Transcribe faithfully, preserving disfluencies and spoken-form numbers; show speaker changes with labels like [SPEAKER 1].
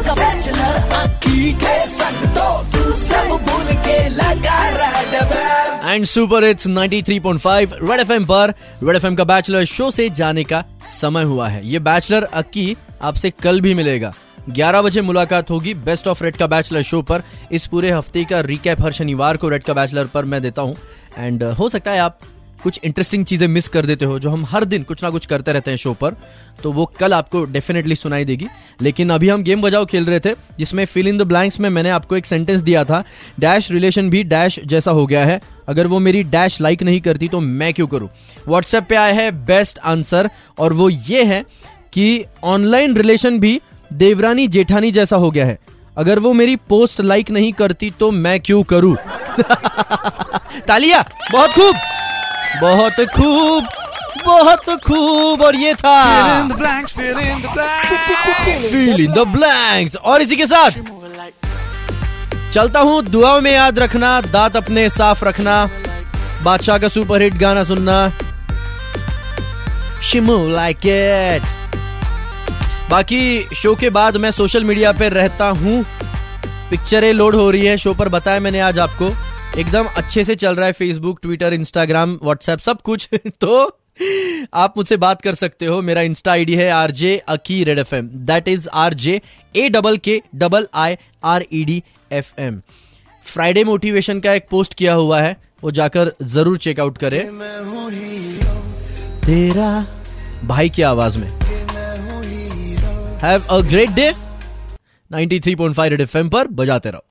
[SPEAKER 1] का बैचलर अक्की के संग तो तू सब भूल के लगा red FM.
[SPEAKER 2] And super hits ninety three point five red FM पर रेड एफएम का बैचलर शो से जाने का समय हुआ है। ये बैचलर अक्की आपसे कल भी मिलेगा। ग्यारह बजे मुलाकात होगी बेस्ट ऑफ रेड का बैचलर शो पर। इस पूरे हफ्ते का रिकैप हर शनिवार को रेड का बैचलर पर मैं देता हूं। एंड uh, हो सकता है आप कुछ इंटरेस्टिंग चीजें मिस कर देते हो जो हम हर दिन कुछ ना कुछ करते रहते हैं शो पर, तो वो कल आपको डेफिनेटली सुनाई देगी। लेकिन अभी हम गेम बजाओ खेल रहे थे जिसमें फिल इन द ब्लैंक्स में मैंने आपको एक सेंटेंस दिया था, डैश रिलेशन भी डैश जैसा हो गया है, अगर वो मेरी डैश लाइक नहीं करती तो मैं क्यों करूं। व्हाट्सएप पे आया है बेस्ट आंसर और वो ये है कि ऑनलाइन रिलेशन भी देवरानी जेठानी जैसा हो गया है, अगर वो मेरी पोस्ट लाइक नहीं करती तो मैं क्यों करूं। तालियां, बहुत खूब बहुत खूब बहुत खूब। और ये था
[SPEAKER 3] Fill in the blanks, fill in the blanks.
[SPEAKER 2] Fill in the blanks। और इसी के साथ चलता हूं, दुआओं में याद रखना, दांत अपने साफ रखना, बादशाह का सुपरहिट गाना सुनना, She move like it। बाकी शो के बाद मैं सोशल मीडिया पे रहता हूं, पिक्चरें लोड हो रही है, शो पर बताया मैंने आज आपको, एकदम अच्छे से चल रहा है फेसबुक, ट्विटर, इंस्टाग्राम, व्हाट्सएप, सब कुछ। तो आप मुझसे बात कर सकते हो। मेरा इंस्टा आईडी है RJ Akki red F M, that is RJ A double K double I R E D F M. Friday motivation का एक पोस्ट किया हुआ है, वो जाकर जरूर चेकआउट करें। तेरा भाई की आवाज में। Have a great day. Ninety three point five red F M पर बजाते रहो।